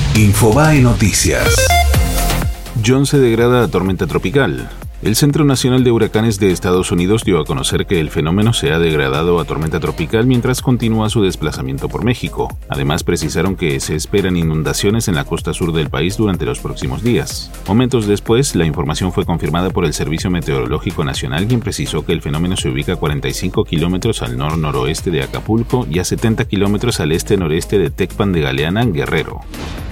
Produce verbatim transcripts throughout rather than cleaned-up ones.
Infobae Noticias. John se degrada a tormenta tropical. El Centro Nacional de Huracanes de Estados Unidos dio a conocer que el fenómeno se ha degradado a tormenta tropical mientras continúa su desplazamiento por México. Además, precisaron que se esperan inundaciones en la costa sur del país durante los próximos días. Momentos después, la información fue confirmada por el Servicio Meteorológico Nacional, quien precisó que el fenómeno se ubica a cuarenta y cinco kilómetros al nor-noroeste de Acapulco y a setenta kilómetros al este-noreste de Tecpan de Galeana, en Guerrero.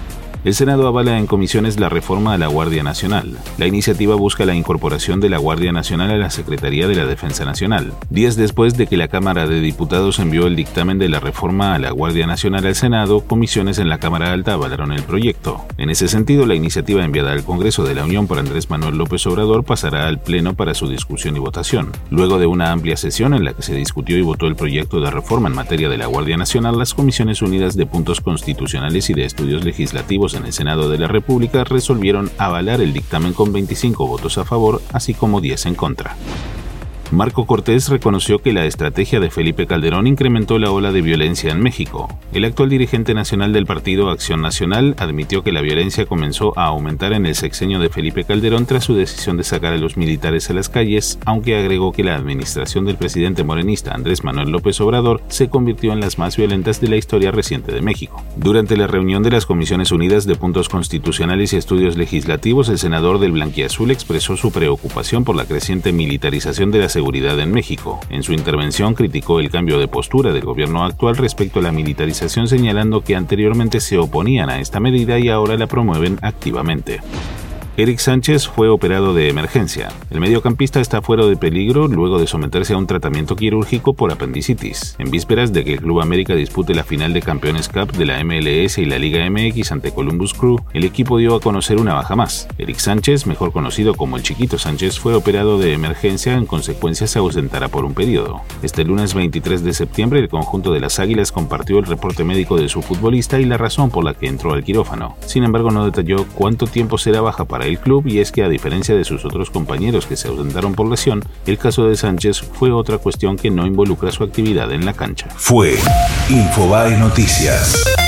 El Senado avala en comisiones la reforma a la Guardia Nacional. La iniciativa busca la incorporación de la Guardia Nacional a la Secretaría de la Defensa Nacional. Días después de que la Cámara de Diputados envió el dictamen de la reforma a la Guardia Nacional al Senado, comisiones en la Cámara Alta avalaron el proyecto. En ese sentido, la iniciativa enviada al Congreso de la Unión por Andrés Manuel López Obrador pasará al Pleno para su discusión y votación. Luego de una amplia sesión en la que se discutió y votó el proyecto de reforma en materia de la Guardia Nacional, las Comisiones Unidas de Puntos Constitucionales y de Estudios Legislativos en el Senado de la República resolvieron avalar el dictamen con veinticinco votos a favor, así como diez en contra. Marco Cortés reconoció que la estrategia de Felipe Calderón incrementó la ola de violencia en México. El actual dirigente nacional del partido Acción Nacional admitió que la violencia comenzó a aumentar en el sexenio de Felipe Calderón tras su decisión de sacar a los militares a las calles, aunque agregó que la administración del presidente morenista Andrés Manuel López Obrador se convirtió en las más violentas de la historia reciente de México. Durante la reunión de las Comisiones Unidas de Puntos Constitucionales y Estudios Legislativos, el senador del Blanquiazul expresó su preocupación por la creciente militarización de la seguridad en México. En su intervención criticó el cambio de postura del gobierno actual respecto a la militarización, señalando que anteriormente se oponían a esta medida y ahora la promueven activamente. Eric Sánchez fue operado de emergencia. El mediocampista está fuera de peligro luego de someterse a un tratamiento quirúrgico por apendicitis. En vísperas de que el Club América dispute la final de Campeones Cup de la M L S y la Liga M X ante Columbus Crew, el equipo dio a conocer una baja más. Eric Sánchez, mejor conocido como el Chiquito Sánchez, fue operado de emergencia, en consecuencia se ausentará por un periodo. Este lunes veintitrés de septiembre, el conjunto de las Águilas compartió el reporte médico de su futbolista y la razón por la que entró al quirófano. Sin embargo, no detalló cuánto tiempo será baja para el club, y es que a diferencia de sus otros compañeros que se ausentaron por lesión, el caso de Sánchez fue otra cuestión que no involucra su actividad en la cancha. Fue Infobae Noticias.